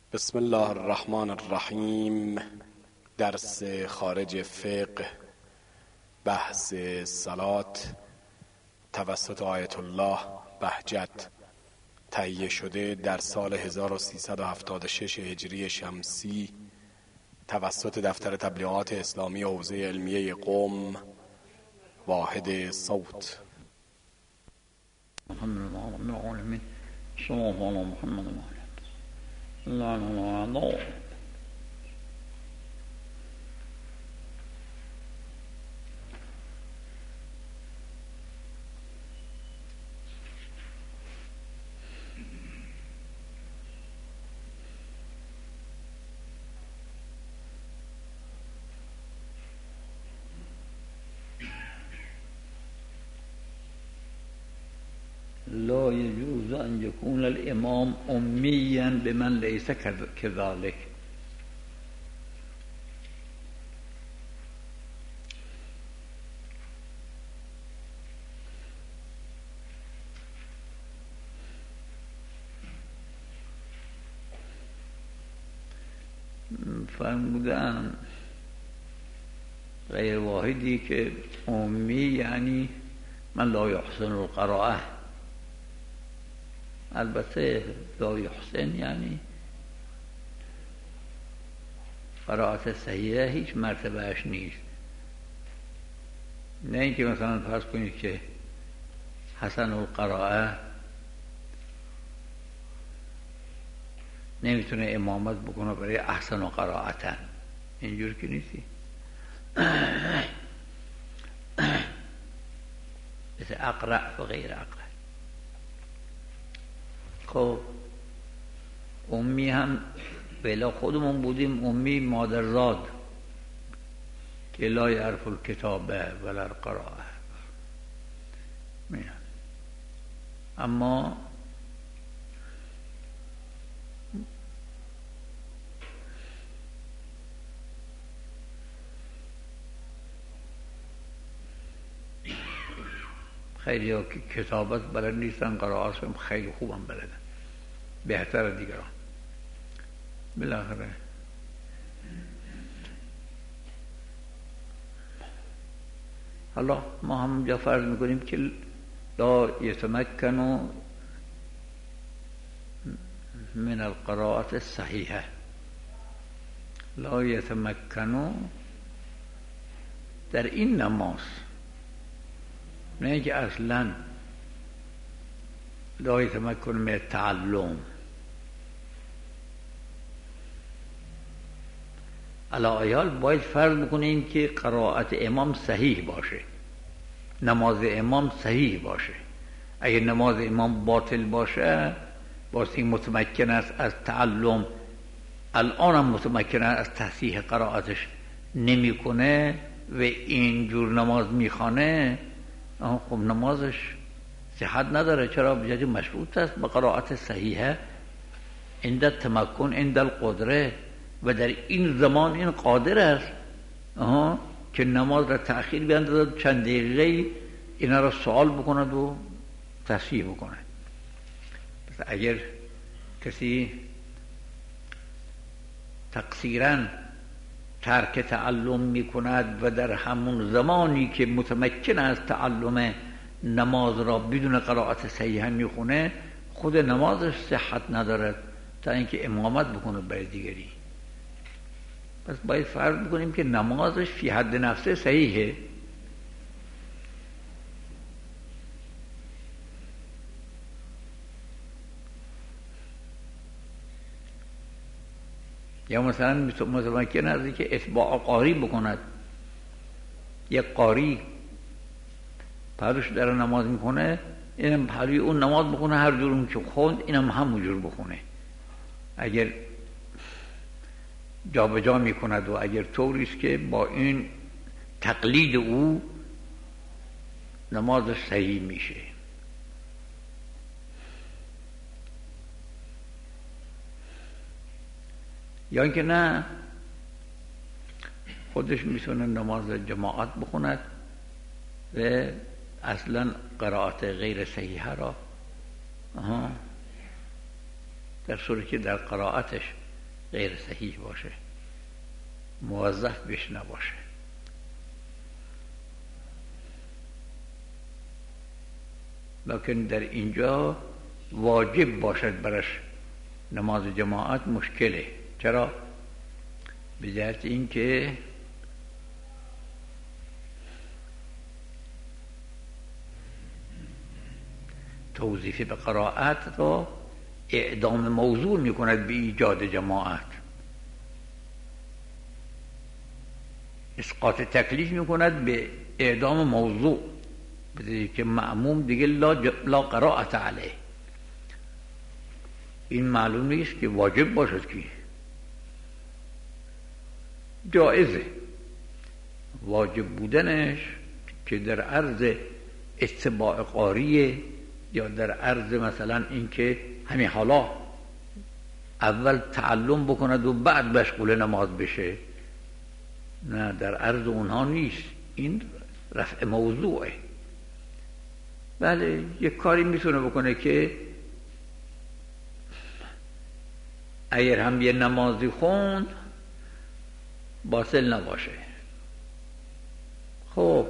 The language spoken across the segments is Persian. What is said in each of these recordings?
بسم الله الرحمن الرحیم. درس خارج فقه، بحث صلات توسط آیت الله بهجت، تهیه شده در سال 1376 هجری شمسی توسط دفتر تبلیغات اسلامی حوزه علمیه قم، واحد صوت. لا يجوز أن يكون الإمام أميا بمن ليس كذلك. فرمودن غیر واحدی که امی یعنی من لا يحسن القراءه. البته لا يحسن یعنی قرائت صحیحه هیچ مرتبهش نیست. نه اینکه مثلا فرض کنید که حسن القراءه نمیتونه امامت بکنه برای احسن و قرائتن، اینجور که نیستی. مثل اقرأ و غیر اقرأ. خب امی هم بلا خودمون بودیم امی مادرزاد که لا یعرف الکتابه ولا القراءه. اما خیلی ها که کتابت بلد نیستن، قرائت هم خیلی خوبم بلدن، بهتر از دیگران. بالاخره حالا ما همونجا فرض میکنیم که لا یتمکنوا من القراءة الصحیحه. لا یتمکنوا در این نماز، نه که اصلا لا یتمکن من التعلم. علاوه باید فرض بکنیم که قرائت امام صحیح باشه، نماز امام صحیح باشه. اگر نماز امام باطل باشه، واسه متمکن است از تعلم، الان هم متمکن است از تصحیح قرائتش نمیکنه و اینجور نماز میخوانه، خب نمازش صحت نداره. چرا؟ بجای مشروط است به قرائت صحیحه عند تمکن عند القدره، و در این زمان این قادر است که نماز را تأخیر بیندازد، چند دقیقه اینا را سوال بکند و تصحیح بکند. پس اگر کسی تقصیراً ترک تعلم میکند و در همون زمانی که متمکن از تعلم نماز را بدون قرائت صحیحه میخونه، خود نمازش صحت ندارد تا اینکه امامت بکنه برای دیگری. پس باید فرض بکنیم که نمازش فی حد نفسه صحیحه. یا مثلا متمکن است که اتباع قاری بکند. یک قاری پروش در نماز میکنه، اینم پروی اون نماز بکنه، هر جور که خوند اینم همونجور بخونه. اگر جا به جا میکند و اگر طوری است که با این تقلید او نمازش صحیح میشه. یا اینکه نه، خودش میتونه نماز جماعت بخوند و اصلا قرائت غیر صحیحه را در صورتی که در قرائتش غیر صحیح باشه، موظف بهش نباشه. لکن در اینجا واجب باشد برش نماز جماعت مشکله. چرا؟ به جهت اینکه توظیف به قرائت را اعدام موضوع می کند به ایجاد جماعت، اسقاط تکلیف می کند به اعدام موضوع، بذاری که مأموم دیگه لا قرائت علیه. این معلوم نیست که واجب باشد، که جائزه. واجب بودنش که در عرض اتباع قاریه، یا در عرض مثلا اینکه همین حالا اول تعلم بکند و بعد مشغول نماز بشه، نه، در عرض اونها نیست. این رفع موضوعه. بله، یک کاری میتونه بکنه که اگر هم یه نمازی خوند باطل نباشه. خب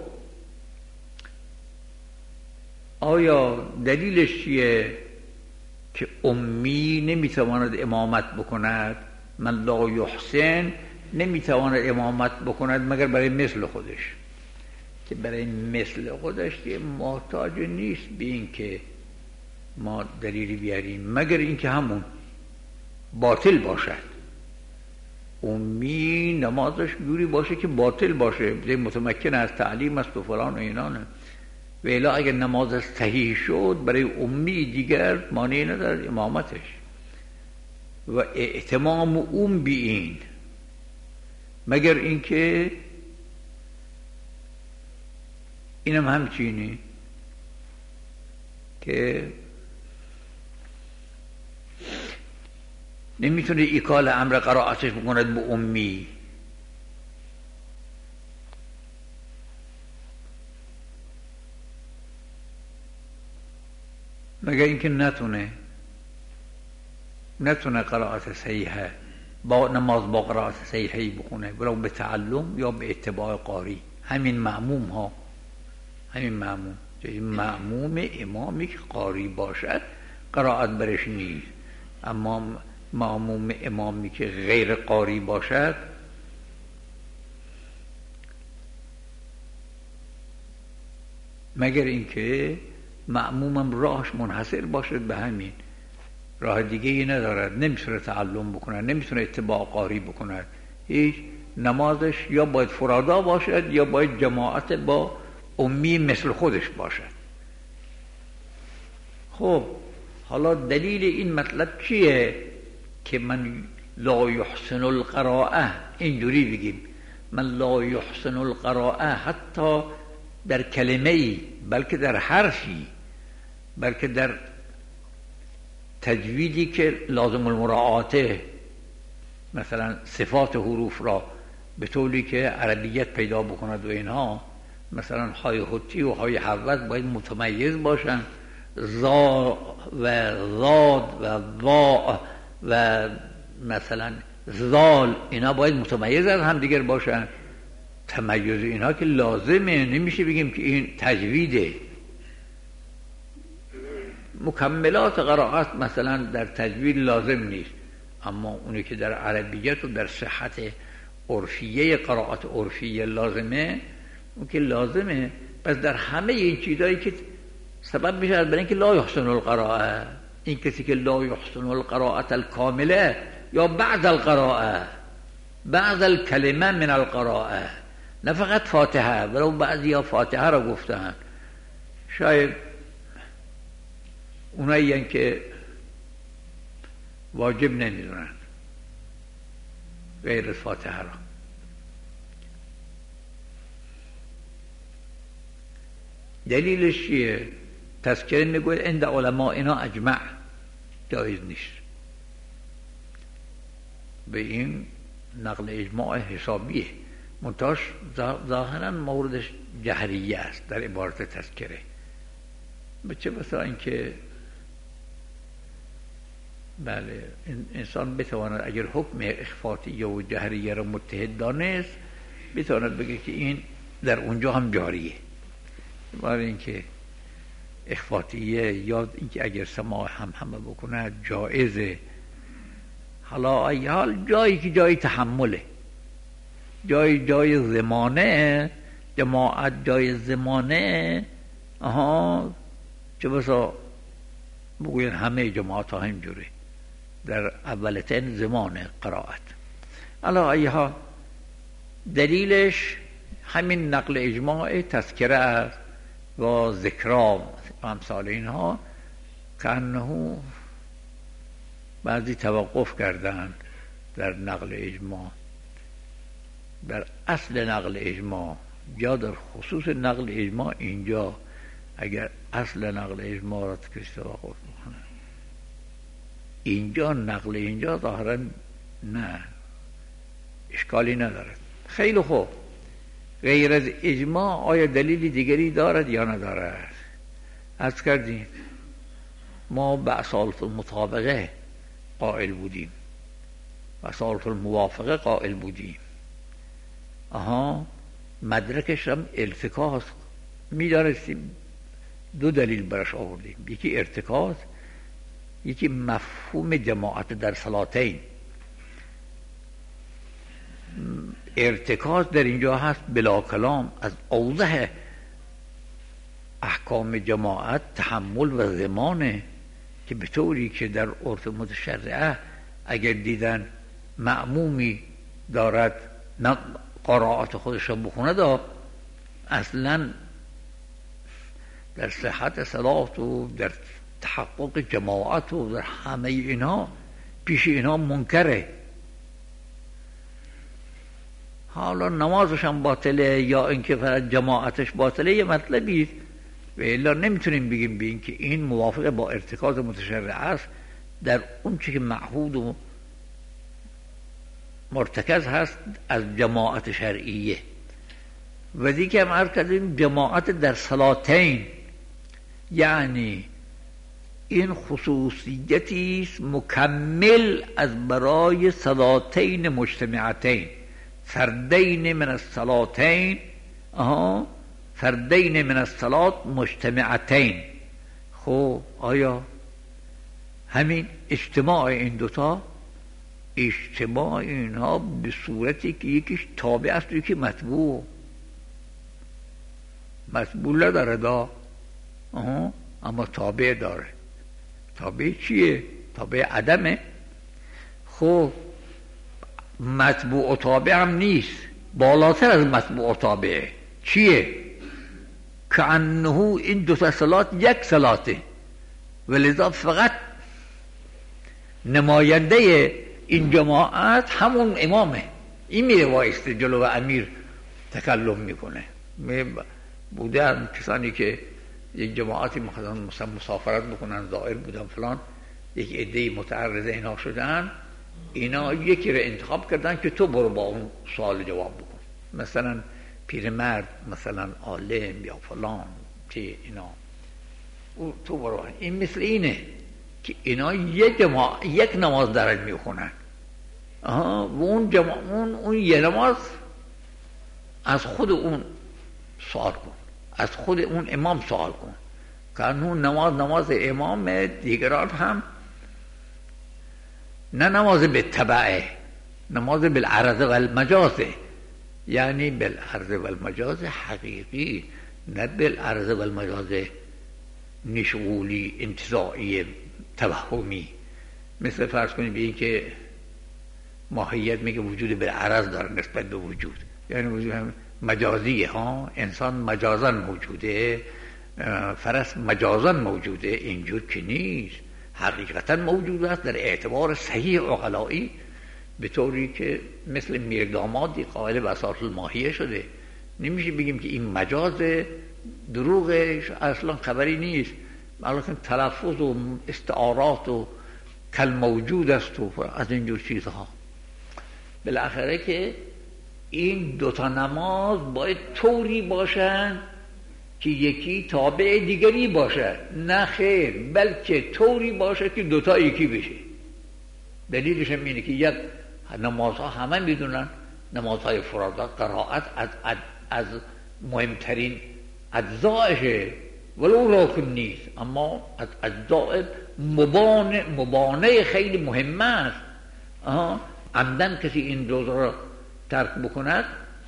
آیا دلیلش چیه که امی نمیتواند امامت بکند؟ من لا یحسن نمیتواند امامت بکند مگر برای مثل خودش، که برای مثل خودش که محتاج نیست به این که ما دلیلی بیاریم، مگر اینکه همون باطل باشد. امی نمازش جوری باشه که باطل باشه، متمکن از تعلیم است و فلان و اینانه. و الا اگر نماز صحیح شد برای امی دیگر مانعی ندارد امامتش. و اعتمام اون بی این، مگر اینکه اینم همچینی که نمیتونه ایکال امر قرائتش بکند به امی. مگر اینکه نتونه قرائت صحیحه با نماز با قرائت صحیحی بخونه، ولو به تعلم یا به اتباع قاری. همین معموم ها، همین معموم امامی که قاری باشد قرائت برش نیست، اما معموم امامی که غیر قاری باشد مگر اینکه معمومم راهش منحصر باشد به همین، راه دیگه ای ندارد، نمیتونه تعلم بکنه، نمیتونه اتباع قاری بکنه، هیچ. نمازش یا باید فرادا باشد یا باید جماعت با امی مثل خودش باشد. خب حالا دلیل این مطلب چیه که من لا یحسن القراءه اینجوری بگیم؟ من لا یحسن القراءه حتی در کلمه ای، بلکه در حرفی، بلکه در تجویدی که لازم المراعاته، مثلا صفات حروف را به طوری که عربیت پیدا بکند و اینها، مثلا های حتی و های حوض باید متمیز باشن، زا و زاد و ضاء و مثلا زال، اینا باید متمیز از هم دیگر باشن. تمیز اینا که لازمه، نمیشه بگیم که این تجویده. مکملات قرائت مثلا در تجوید لازم نیست، اما اونی که در عربیت و در صحت عرفیه قرائت عرفیه لازمه، اون که لازمه. پس در همه این چیزایی که سبب میشه برای اینکه لا یحسن القراءه، این کسی که لا یحسن القراءه الکامله یا بعد القراءه، بعد الکلمه من القراءه، نه فقط فاتحه، ولو بعضی ها فاتحه را گفتن، شاید اونایی که واجب نمیدونن غیر از فاتحه را. دلیلش چیه؟ تذکره میگوید عند علماء اینا اجمع جایز نیست. به این نقل اجماع حسابیه، منتاش ظاهرا موردش جهریه است در عبارت تذکره. به چه بسا اینکه بله، انسان بتواند اگر حکم اخفاتیه و جهریه را متحد دانست بتواند بگه که این در اونجا هم جاریه. برای اینکه اخفاتیه یا اینکه اگر سماع هم همه بکنه جایزه. حالا ای حال جایی که جای تحمله، جای زمانه، جماعت جای زمانه، چه بسا بگوین همه جماعت ها همجوره در اولتین زمان قرائت. حالا ای حال دلیلش همین نقل اجماع تذکره و ذکرام و امثال اینها که انه بعضی توقف کردند در نقل اجماع، در اصل نقل اجماع یا در خصوص نقل اجماع. اینجا اگر اصل نقل اجماع را کسی توقف بکنه، اینجا نقل اینجا ظاهرا نه اشکالی ندارد. خیلی خوب، غیر از اجماع آیا دلیل دیگری دارد یا ندارد؟ عرض کردیم ما به اصالت المطابقه قائل بودیم، به اصالت الموافقه قائل بودیم. مدرکش هم التکاس می‌دانستیم. دو دلیل برش آوردیم، یکی ارتکاز، یکی مفهوم جماعت در صلاتین. ارتکاز در اینجا هست بلا کلام، از اوضح احکام جماعت تحمل و زمانه، که به طوری که در عرف متشرعه اگر دیدن مأمومی دارد نه قرائت خودش را بخونه دا، اصلا در صحت صلات و در تحقق جماعت و در همه اینا پیش اینا منکره. حالا نمازش هم باطله یا اینکه فقط جماعتش باطله یه مطلبی است، و الا نمیتونیم بگیم به این که این موافق با ارتکاز متشرع است در اون چی که معهود و مرتکز هست از جماعت شرعیه. و دیگه هم عرض کردیم جماعت در صلاتین، یعنی این خصوصیتی است مکمل از برای صلاتین مجتمعتین، فردین من الصلاتین، فردین من الصلات مجتمعتین. خب آیا همین اجتماع این دوتا، اجتماع اینها به صورتی که یکیش تابع است و یکی متبوع نداره دا، اما تابع داره. تابع چیه؟ تابع عدمه. خب متبوع و تابع هم نیست، بالاتر از متبوع و تابعه. چیه؟ که انه این دو صلات یک صلاته، ولذا فقط نماینده این جماعت همون امامه. این میره وایسته جلو امیر تکلم میکنه. بودن کسانی که یک جماعتی مثلا مسافرت بکنن، زائر بودن فلان، یک عده متعرض اینا شدن، اینا یکی رو انتخاب کردن که تو برو با اون سوال جواب بکن، مثلا پیرمرد، مثلا عالم یا فلان چه اینا، تو برو. این مثل اینه که اینا یک نماز درج میخونن، و اون یه نماز از خود اون سوال کن، از خود اون امام سوال کن، که اون نماز امام، دیگران هم نه نماز به تبعه، نماز بالعرض و المجازه، یعنی بالعرض و المجاز حقیقی، نه بالعرض و المجاز نشغولی انتزاعی توهمی. مثل فرض کنید به این که ماهیت میگه وجود بالعرض داره نسبت به وجود، یعنی وجود هم مجازیه. انسان مجازن موجوده، فرس مجازن موجوده، اینجور که نیست، حقیقتا موجود است در اعتبار صحیح عقلایی، به طوری که مثل میردامادی قائل به اساس الماهیه شده. نمیشه بگیم که این مجاز، دروغش اصلا خبری نیست، بلکه تلفظ و استعارات و کل موجود است و از اینجور چیزها. بالاخره که این دوتا نماز باید طوری باشن که یکی تابع دیگری باشه، نه خیر، بلکه طوری باشه که دوتا یکی بشه. دلیلش هم اینه که یک نمازها همه میدونن نمازهای فرادا قرائت از مهمترین اجزایشه، ولو راکن نیست، اما از اجزای مبانه خیلی مهم است. عمدن کسی این روزا را ترک بکند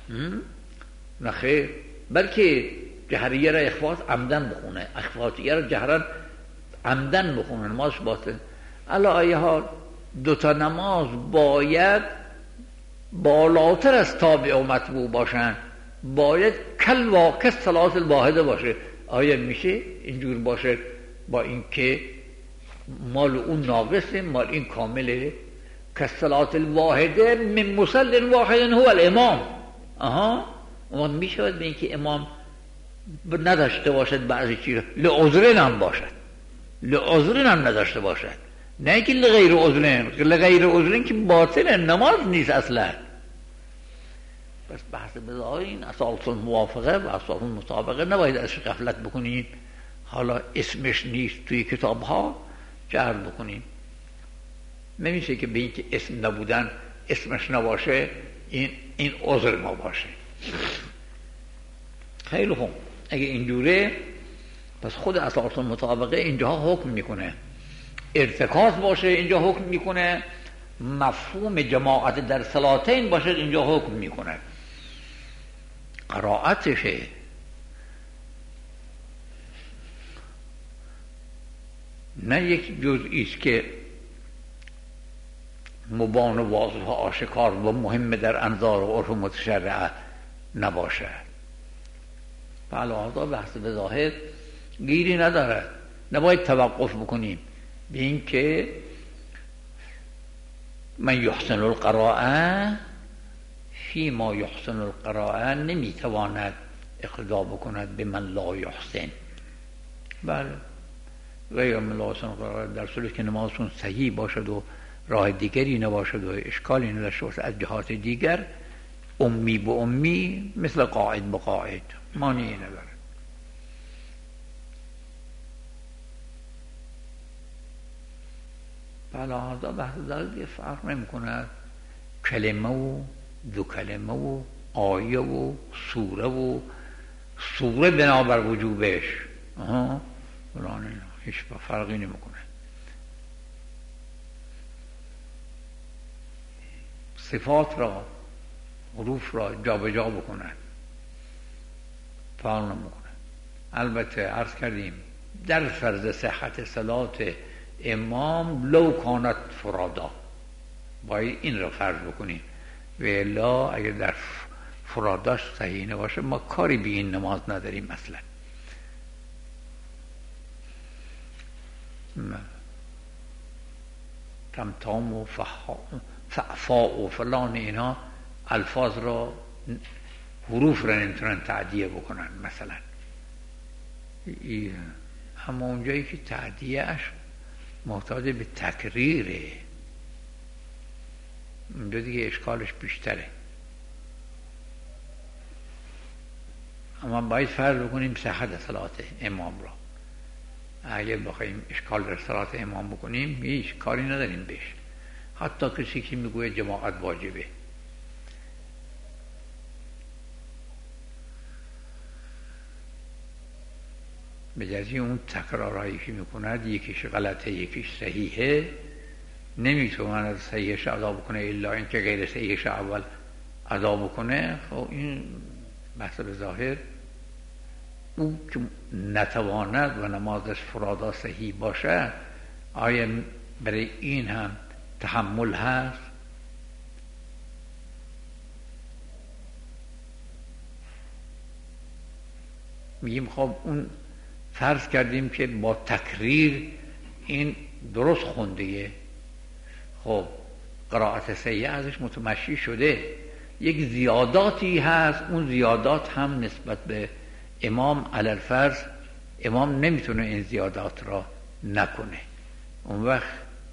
نخیر، بلکه جهریه را اخفات عمدن بخونه، اخفاتیه را جهرن عمدن بخونه، نمازش باطل. علی ای حال دوتا نماز باید بالاتر از تابع و مطبوع باشن، باید کل واقع صلات الواحده باشه. آیا میشه اینجور باشه با اینکه مال اون ناقصه مال این کامله؟ که صلات الواحده من مسل واحد هو الامام. اون میشود به اینکه امام نداشته باشد بعضی چیز لعذرین هم باشد، لعذرین هم نداشته باشد، نه که لغیر عذرین. لغیر عذرین که باطل نماز نیست اصلا. بس بحث بذاری این اساس موافقه و اساس مطابقه نباید ازش غفلت بکنیم. حالا اسمش نیست توی کتاب ها جهر بکنیم، نمیشه که به این که اسم نبودن اسمش نباشه این عذر ما باشه. خیلی خوب، اگه اینجوره پس خود اساس مطابقه اینجاها حکم میکنه، ارتکاز باشه اینجا حکم میکنه، مفهوم جماعت در صلاتین باشه اینجا حکم میکنه، قرائتشه. نه یک جزئی است که مبان و واضح و آشکار و مهم در انظار و عرف متشرعه نباشه. فعلا بحث به ظاهر گیری نداره، نباید توقف بکنیم به این که من یحسن القراءه فی ما یحسن القراءه نمیتواند اقتدا بکند به من لا یحسن. بله، غیر من لا یحسن القراءه در صورتی که نمازشون صحیح باشد و راه دیگری نباشد و اشکالی نداشته باشد از جهات دیگر، امی به امی مثل قاعد به قاعد مانعی نداره. بله، هذا بحث داره فرق نمی کند کلمه و دو کلمه و آیه و سوره بنابر وجوبش هیچ فرقی نمی کنه. صفات را حروف را جا به جا بکنن فرق نمی کنه. البته عرض کردیم در فرض صحت صلات امام لو کانت فرادا باید این را فرض بکنیم، و الا اگر در فراداش صحیح نباشه ما کاری به این نماز نداریم اصلا. تمتام و فعفا و فلان اینا الفاظ را حروف را نمیتونن تعدیه بکنن مثلا. اما اونجایی که تعدیهش محتاج به تکریره اونجا دیگه اشکالش بیشتره. اما باید فرض بکنیم صحت صلات امام را. اگر بخوایم اشکال در صلات امام بکنیم هیچ کاری نداریم بهش، حتی کسی که میگوه جماعت واجبه. به جزی اون تکرارهایی که میکند یکیش غلطه یکیش صحیحه، نمیتواند صحیحش ادا بکنه الا اینکه غیر صحیحش اول ادا بکنه. خب این بحث به ظاهر او که نتواند و نمازش فرادا صحیح باشه آیا برای این هم تحمل هست؟ میگیم خب اون فرض کردیم که با تکریر این درست خونده، خب قرائت صحیح ازش متمشی شده، یک زیاداتی هست، اون زیادات هم نسبت به امام علل فرض امام نمیتونه این زیادات را نکنه. اون وقت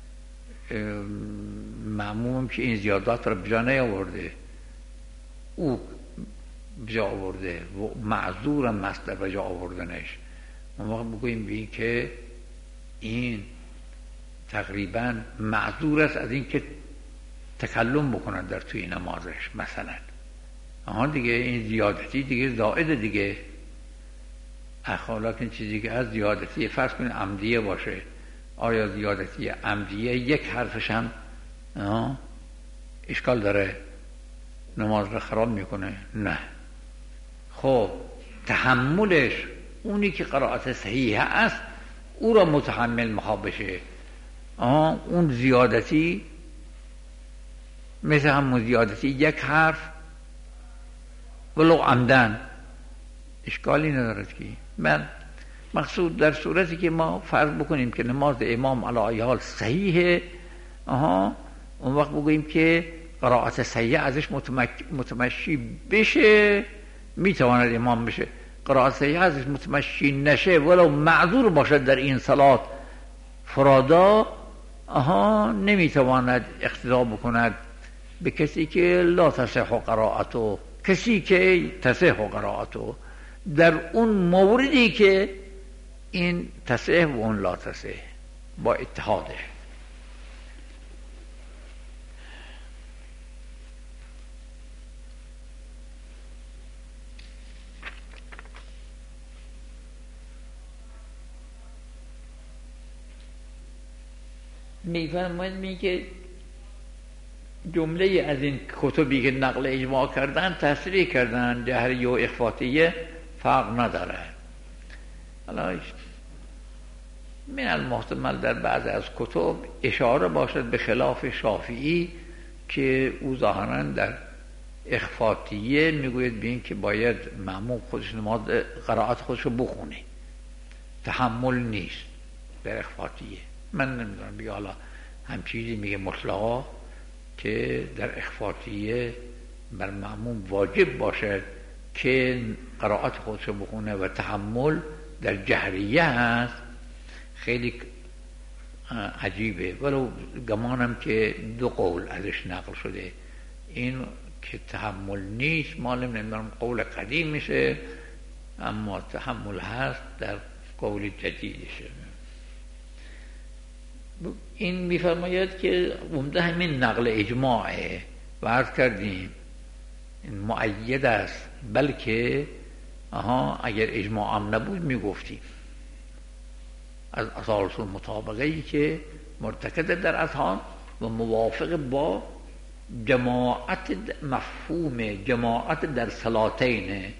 معموم که این زیادات را بجا نیاورده او بجا آورده و معذورم است در بجا آوردنش، اون وقت بگوییم به این که این تقریبا معذور است از اینکه تکلم بکنن در توی نمازش مثلا. دیگه این زیادتی دیگه زائد دیگه. اخلاق این چیزی که از زیادتی فرض کنید عمدیه باشه، آیا زیادتی عمدیه یک حرفش هم اشکال داره نماز رو خراب میکنه؟ نه. خب تحملش، اونی که قرائت صحیحه است او را متحمل میخواد بشه. اون زیادتی مثل همون زیادتی یک حرف ولو عمدن اشکالی ندارد که. من مقصود در صورتی که ما فرض بکنیم که نماز امام علی ای حال صحیحه، اون وقت بگوییم که قرائت صحیحه ازش متمشی بشه، میتواند امام بشه. قرائت صحیحه ازش متمشی نشه ولو معذور باشد در این صلات فرادا، نمیتواند اقتدا بکند به کسی که لا تصح قرائته، کسی که تصح قرائته در اون موردی که این تصح و اون لا تصح با اتحاده. میفرماید که جمله از این کتبی که نقل اجماع کردن تصریح کردن جهری و اخفاتیه فرق نداره. حالا من المحتمل در بعض از کتب اشاره باشد به خلاف شافعی که او ظاهراً در اخفاتیه میگوید به این که باید مأموم خودش نماز قرائت خودش رو بخونه، تحمل نیست در اخفاتیه. من نمیدونم بگه حالا هم چیزی میگه مطلقا که در اخفاتیه بر مأموم واجب باشد که قرائت خودش رو بخونه و تحمل در جهریه هست. خیلی عجیبه، ولو گمانم که دو قول ازش نقل شده، این که تحمل نیست مال نمیدونم قول قدیم میشه، اما تحمل هست در قول جدیدشه. این میفرماید که عمده همین نقل اجماعه و عرض کردیم این مؤید است، بلکه اگر اجماع هم نبود میگفتیم از اساس مطابقه ای که مرتکز در اذهان و موافق با جماعت، مفهوم جماعت در صلاتین.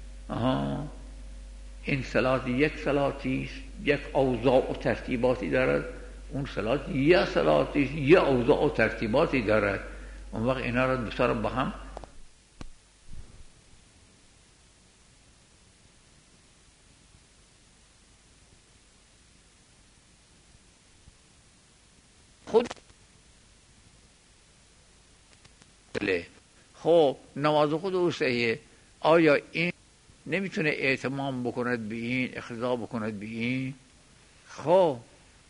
این صلات یک صلاتی است، یک اوضاع و ترتیباتی دارد، اون صلات یه صلاتی است، یه اوضاع و ترتیباتی دارد. اون وقت اینا را دوستا با هم خود خب نماز خود او صحیحه، آیا این نمیتونه اعتمام بکند به این، اقتدا بکند به این؟ خب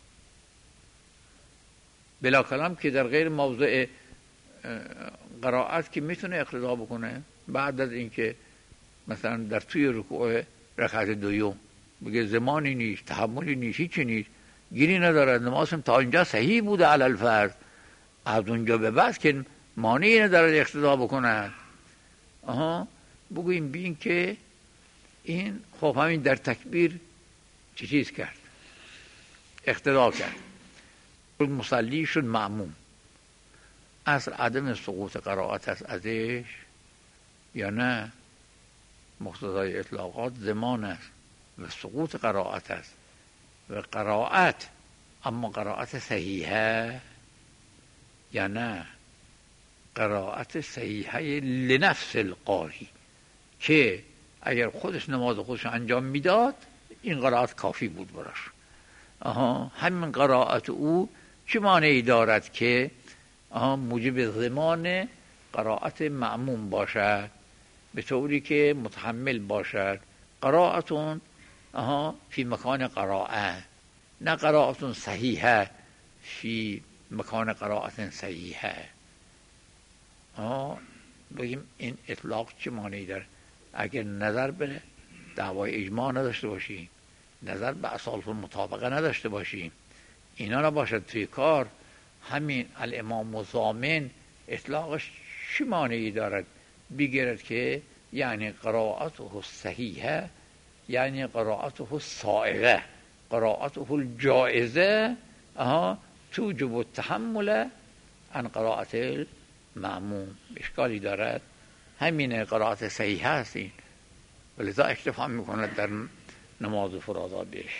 بلا کلام که در غیر موضع قرائت که میتونه اقتدا بکنه. بعد از اینکه مثلا در توی رکوع رکعت دوم بگه زمانی نیست، تحملی نیست، هیچی نیست، گیری ندارد، نمازم تا اینجا صحیح بوده علی الفرض، از اونجا به بعد که مانعی ندارد اقتدا بکند، بگوییم بین که این خب همین در تکبیر چیز کرد، اقتدا کرد، مصلی شد مأموم. اصل عدم سقوط قرائت است ازش یا نه؟ مقتضای اطلاقات زمان است و سقوط قرائت است و قرائت، اما قرائت صحیحه یا نه؟ قرائت صحیحه لنفس القاری که اگر خودش نماز خودش انجام میداد این قرائت کافی بود براش. همین قرائت او چه مانعی دارد که موجب ضمان قرائت مأموم باشد به طوری که متحمل باشد. قرائتون فی مکان قرائه، نه قرائتون صحیحه فی مکان قرائت صحیحه. بگیم این اطلاق چه مانعی داره؟ اگر نظر به دعوای اجماع نداشته باشیم، نظر به اصالت مطابقه نداشته باشیم اینا نباشد توی کار. همین الامام مزامن اطلاقش چه مانعی دارد؟ بگیرد که یعنی قرائته صحیحه، یعنی قرائته سائغه، قرائته الجائزه توجب التحمل عن قرائت المأموم. اشکالی دارد؟ همین قرائت صحیحه است این، ولذا اکتفا میکند در نماز فرادا بهش.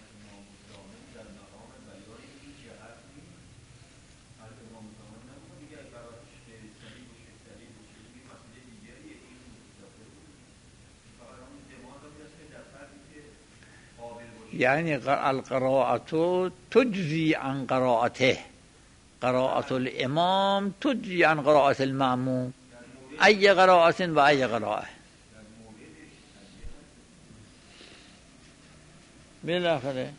یعنی القراءة تجزی عن قراءته، قراءة الامام تجزی عن قراءة المأموم، ای قراءة و ای قراءة. بالاخره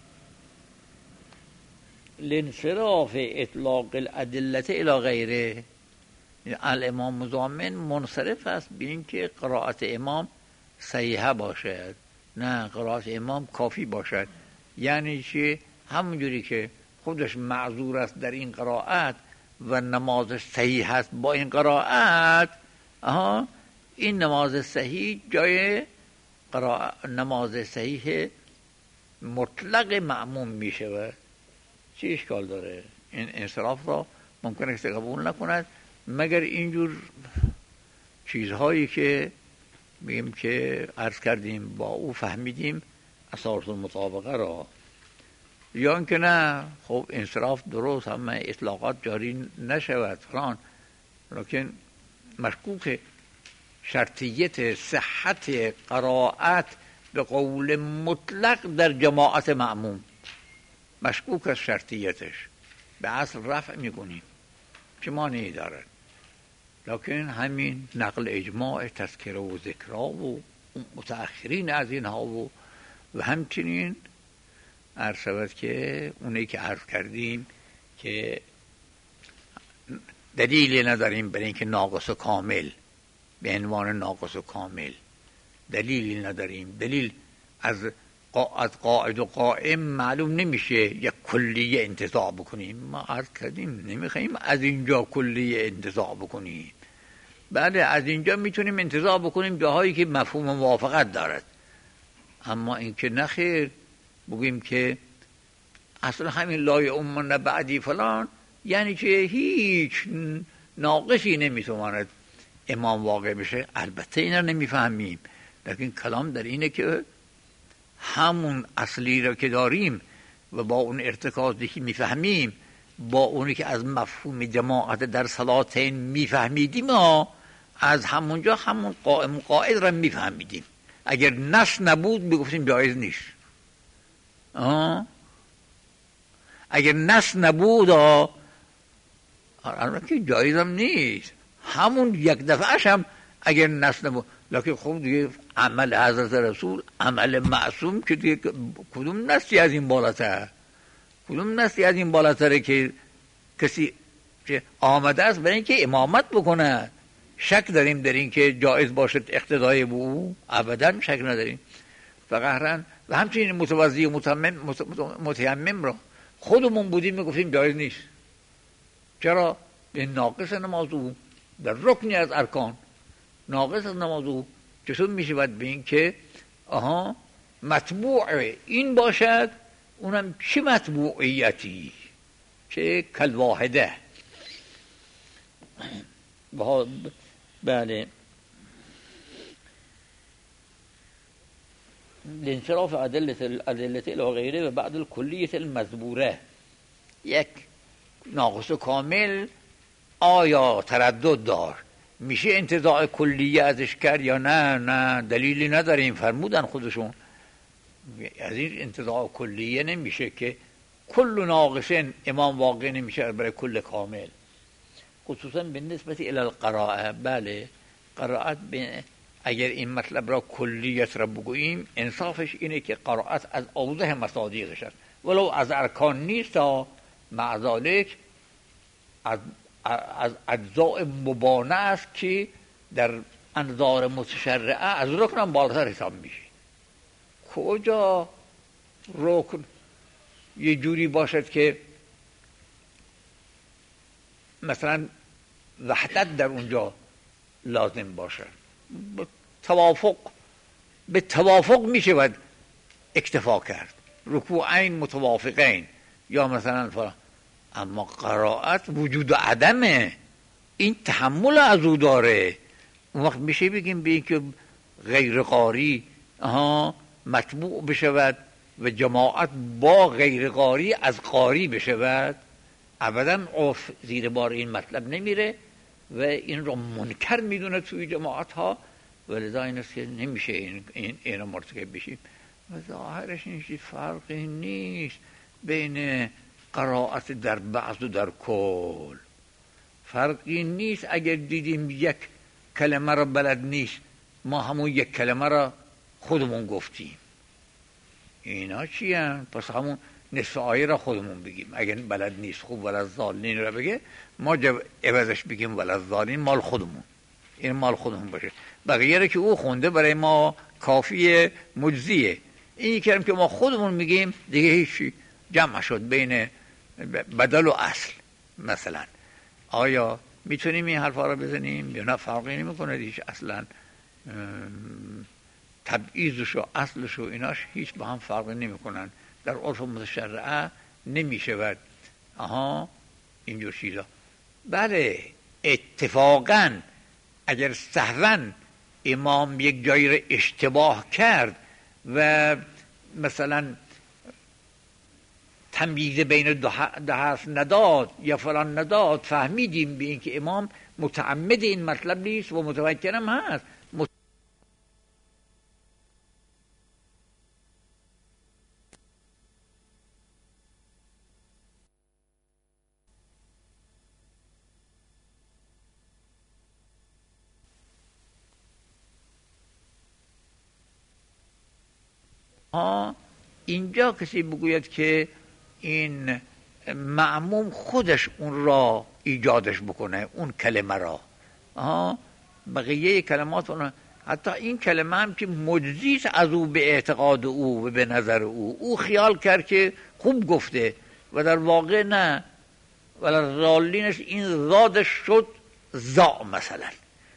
لانصراف اطلاق الادله الى غیره، الامام مزامن منصرف است به اینکه قرائت امام صحیحه باشد، نه قرائت امام کافی باشد. یعنی چه؟ همونجوری که خودش معذور است در این قرائت و نمازش صحیح است با این قرائت، این نماز صحیح جای نماز صحیح مطلق معموم می شود. چه اشکال داره؟ این انصراف را ممکنه کسی قبول نکند مگر اینجور چیزهایی که میگیم که عرض کردیم با او فهمیدیم اساس المطابقه را، یا اینکه نه خب انصراف درست همه اطلاقات جاری نشود فران، لیکن مشکوک شرطیت صحت قرائت به قول مطلق در جماعت معموم، مشکوک از شرطیتش، به اصل رفع میکنیم، چه مانعی دارد؟ لکن همین نقل اجماع تذکره و ذکرها و متأخرین از اینها و همچنین عرض شود که اونی که عرض کردیم که دلیلی نداریم برای اینکه ناقص و کامل به عنوان ناقص و کامل دلیلی نداریم. دلیل از قاعد و قائم معلوم نمیشه یک کلیه انتزاع بکنیم. ما عرض کردیم نمیخوایم از اینجا کلیه انتزاع بکنیم، بله از اینجا میتونیم انتزاع بکنیم جاهایی که مفهوم موافقت دارد، اما اینکه نخیر بگیم که اصلا همین لا یؤمن بعدی فلان یعنی که هیچ ناقصی نمیتواند امام واقع بشه. البته اینا نمیفهمیم، لیکن کلام در اینه که همون اصلی را که داریم و با اون ارتکازی که میفهمیم با اونی که از مفهوم جماعت در صلاتین میفهمیدیم از همونجا همون قائم و قائد را میفهمیدیم. اگر نص نبود میگفتیم جایز نیست. اگر نص نبود که جایز هم نیست، همون یک دفعهش هم اگر نص نبود. لکن خب دیگه عمل حضرت رسول عمل معصوم که دیگه کدوم نصی از این بالاتر، کدوم نصی از این بالاتره که کسی که آمده است برای اینکه امامت بکنه شک داریم در این که جایز باشد اقتدای به او؟ ابدا شک نداریم. فقط و همچنین متوضی و متیمم را خودمون بودیم میگفتیم جایز نیست. چرا؟ به ناقص نماز او در رکنی از ارکان ناقص از نماز او چطور میشود به این که مطبوع این باشد؟ اونم چه مطبوعیتی؟ چه کالواحده. بله لانصراف ادله الى غیره و بعد الکلیه المذبوره. یک ناقص و کامل آیا تردد دار میشه انتزاع کلیه ازش کرد یا نه دلیلی نداریم فرمودن خودشون. از این انتزاع کلیه نمیشه که کل ناقصین امام واقع نمیشه برای کل کامل، خصوصا به نسبت الی القراءه. بله قرائت اگر این مطلب را کلیت را بگوییم انصافش اینه که قرائت از اوضح مصادیقش است، ولو از ارکان نیست مع ذالک از اجزاء مبانه است که در انظار متشرعه از رکن هم بالاتر حساب میشه. کجا رکن یه جوری باشد که مثلا وحدت در اونجا لازم باشد. به توافق می شود اکتفا کرد، رکوعین متوافقین یا مثلا فلان. اما قرائت وجود و عدمه، این تحمل از او داره. اون وقت میشه بگیم به این که غیر قاری مطبوع بشود و جماعت با غیر قاری از قاری بشود؟ ابدا عرف زیر بار این مطلب نمیره و این رو منکر میدونه توی جماعت ها، ولذا این است که نمیشه این رو مرتکب بشیم. و ظاهرش این فرقی نیست بین قرائت در بعض و در کل. فرقی نیست اگر دیدیم یک کلمه را بلد نیست، ما همون یک کلمه را خودمون گفتیم. اینا چی هم؟ پس همون نصف آیه را خودمون بگیم. اگر بلد نیست خوب ولضالین را بگه، ما عوضش بگیم ولضالین مال خودمون، این مال خودمون باشه. بقیه را که او خونده برای ما کافیه، مجزیه. این کلمه که ما خودمون میگیم دیگه هیچی، جمع شد بین بدل و اصل. مثلا آیا میتونیم این حرفا را بزنیم یا نه؟ فرقی نمیکنه هیچ، اصلا تبعیضش و اصلش و ایناش هیچ با هم فرقی نمیکنن. در عرف متشرعه نمیشود اینجور چیزا. بله اتفاقا اگر سهوا امام یک جایی را اشتباه کرد و مثلا تمییز بین دو حرف نداد یا فلان نداد، فهمیدیم به این که امام متعمد این مطلب نیست و متوکرم هست. اینجا کسی بگوید که این معموم خودش اون را ایجادش بکنه، اون کلمه را، بقیه کلمات اون، حتی این کلمه هم که مجزیست از او به اعتقاد او و به نظر او خیال کرد که خوب گفته و در واقع نه، ولی رالینش این زادش شد زا مثلا.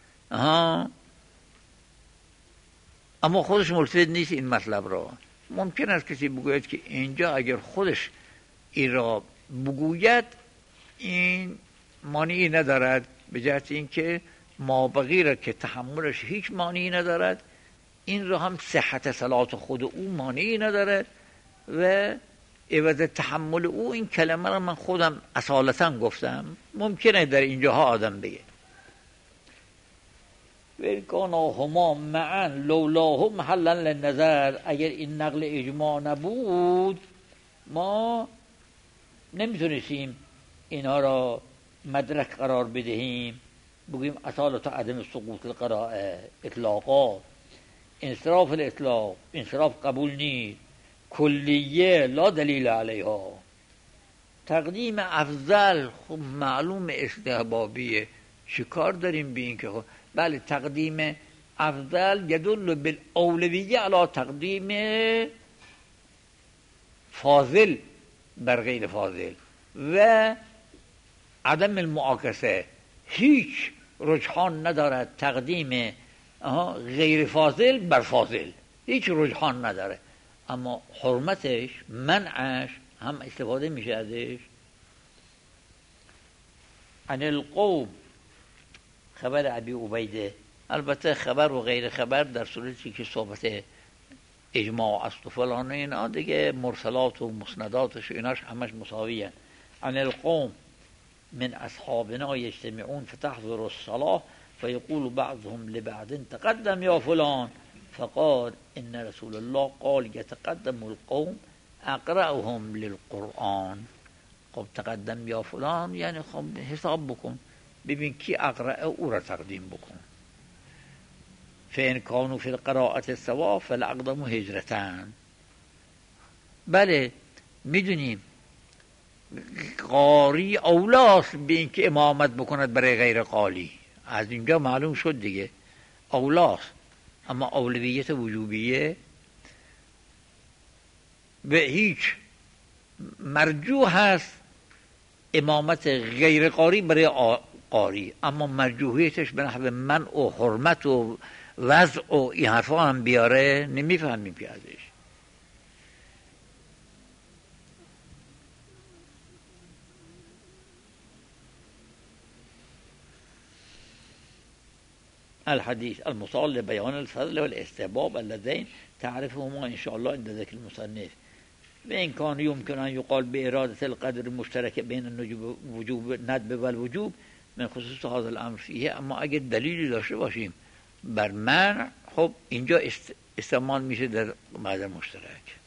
اما خودش ملتفت نیست این مطلب را. ممکن است کسی بگوید که اینجا اگر خودش این را بگوید این مانعی ندارد، به جهت اینکه مابقی را که تحملش هیچ مانعی ندارد، این را هم صحت صلات خود او مانعی ندارد و عوض تحمل او این کلمه را من خودم اصالتا گفتم. ممکنه در اینجاها آدم بگه وَإِنْ معا لولاه محلا للنظر، اگر این نقل اجماع نبود ما نمیتونستیم اینها را مدرک قرار بدهیم، بگویم اصالت عدم سقوط القراءه، اطلاقات، انصراف الاطلاق، انصراف قبول نیست، کلیه لا دلیل علیها. تقدیم افضل خب معلوم استحبابیه، چیکار داریم به این که بله تقدیم افضل یدل بالاولویه علی تقدیم فاضل بر غیر فاضل و عدم المعاکسه. هیچ رجحان ندارد تقدیم غیر فاضل بر فاضل، هیچ رجحان نداره، اما حرمتش، منعش هم استفاده میشه ازش. عن القوم، خبر ابی عبیده، البته خبر و غیر خبر در صورتی که صحبت اجماع است و فلان اینا دیگه مرسلات و مسنداتش و ایناش همش مساویه. عن القوم من اصحابنا یجتمعون فتحضر الصلاه فیقول بعضهم لبعض تقدم یا فلان فقال ان رسول الله قال يتقدم القوم اقرأهم للقرآن. خب تقدم یا فلان یعنی خب حساب بکن ببین کی اقرأ او را تقدیم بکن. فإن كانوا في القراءة سواء فالأقدم هجرتان. بله میدونیم قاری اولاست به این که امامت بکند برای غیر قالی، از اینجا معلوم شد دیگه اولاست، اما اولویت وجوبیه به هیچ مرجوح هست امامت غیر قاری برای قاری، اما مرجوحیتش به نحو منع و حرمت و وضع و این حرفا هم بیاره نمیفهمیم که ازش. الحديث المصال لبيان الفضل والاستحباب اللذين تعرفهما إن شاء الله عند ذكر المصنف. وإن كان يمكن أن يقال بإرادة القدر المشترك بين الوجوب ندب والوجوب من خصوص هذا الأمر فيه، اما اگر دلیلی داشته باشیم بر منع، خب اینجا استعمال میشه در معدن مشترک.